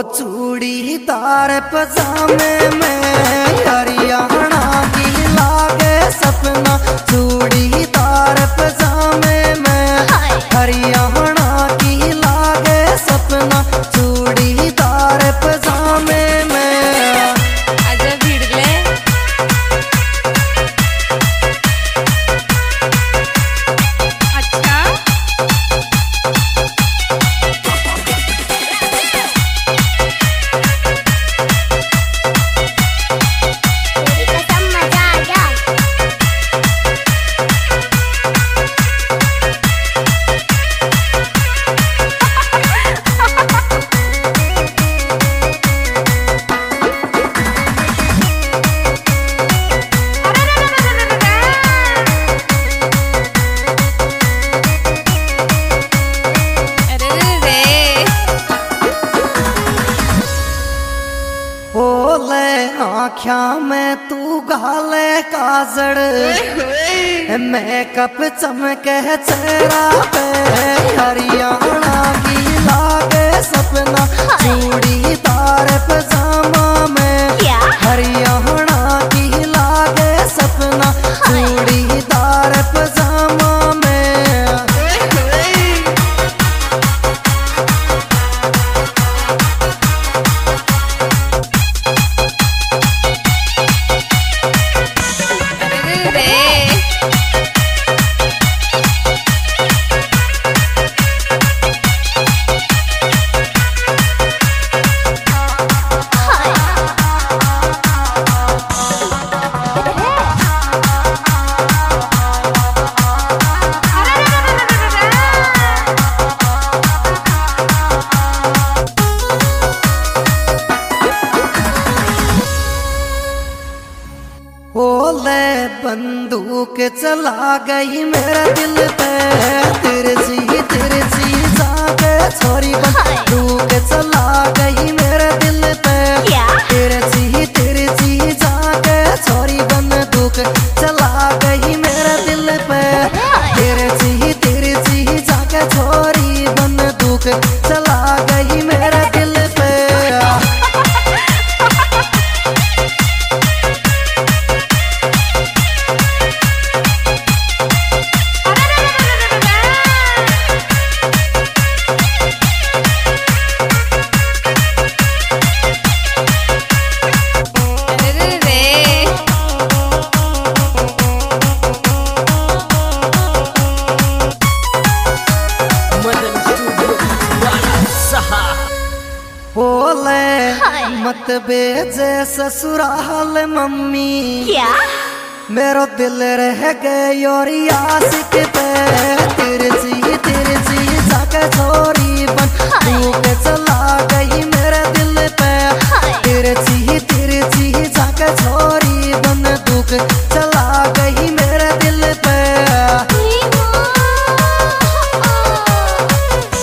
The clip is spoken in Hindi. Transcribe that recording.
चूड़ीदार पजामे में हरियाणा की लागे सपना, चूड़ीदार पजामे में हरियाणा की लागे सपना, चूड़ीदार पजामे में। आजा भिड़ ले। अच्छा आँख्या में तू गाले काजड़, मेकअप चमके चेहरा पे हरियाणा की लागे सपना, चूड़ीदार पजामा में हरियाणा की लागे सपना, चूड़ीदार पजामा में। ओले बंदूक चला गई मेरे दिल पे, तिरछी जाके छोरी बंदूक चला गई मेरे दिल पे, तिरछी जाके छोरी बंदूक चला गई मेरे दिल पे, तिरछी जाके छोरी बंदूक चला गई मेरे दिल पे। बोले मत बेजे ससुराल मम्मी, क्या मेरो दिल रह गए और आशिक पे, तेरे